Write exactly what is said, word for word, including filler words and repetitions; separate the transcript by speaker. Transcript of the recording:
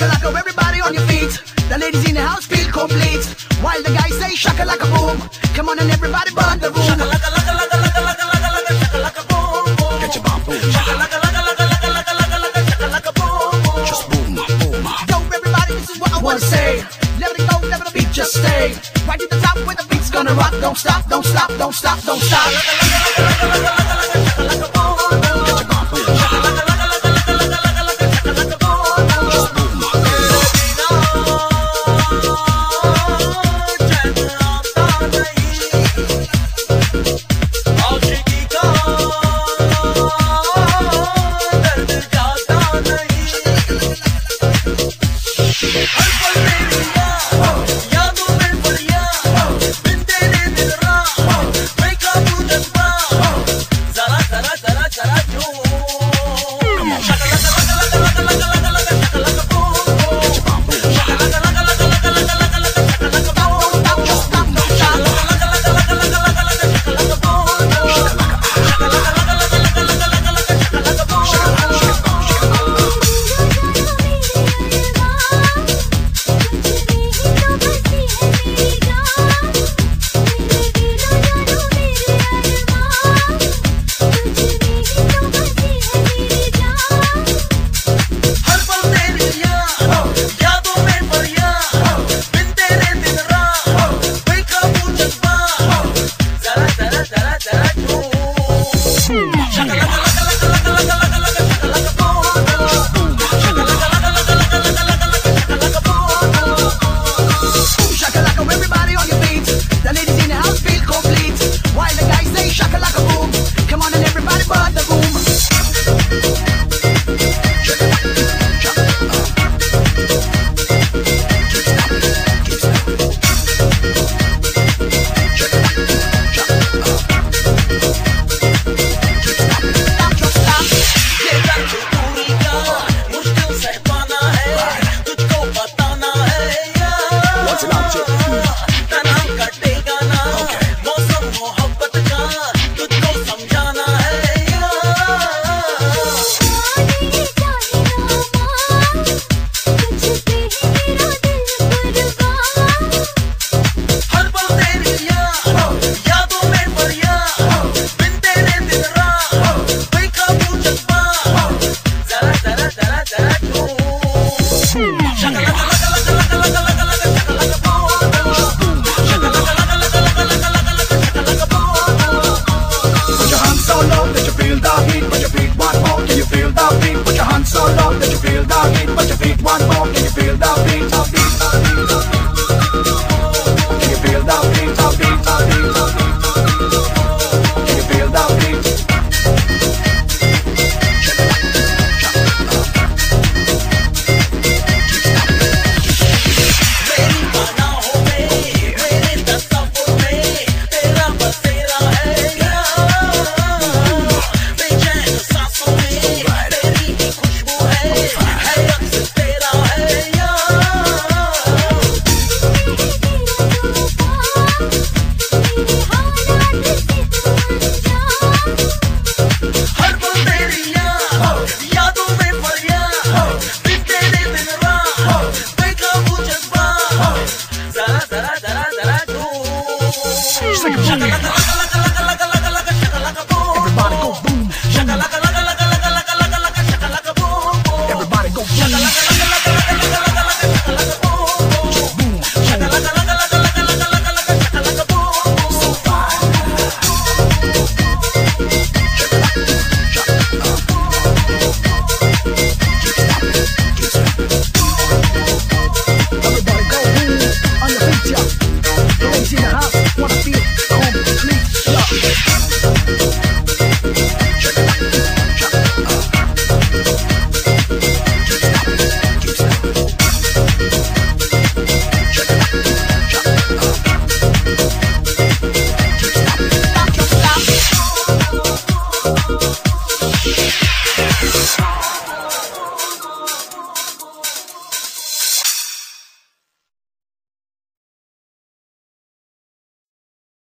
Speaker 1: shakalaka, everybody on your feet. The ladies in the house feel complete. While the guys say shakalaka boom. Come on and everybody burn the room. Shakalaka, laka, laka, laka, laka, laka, laka, shakalaka boom, boom. Get your bomb boom. Shakalaka, laka, laka, laka, laka, laka, laka, shakalaka boom, boom. Just boom, boom. Yo, everybody, this is what I wanna say. Let it go, let the beat just stay. Right to the top where the beat's gonna rock. Don't stop, don't stop, don't stop, don't stop. Shakalaka, laka, laka, laka, laka, shakalaka boom, boom. Get your bomb boom. Shakalaka, laka, laka, laka, laka, laka, laka, shakalaka boom, boom. Just boom, boom. Shakalaka.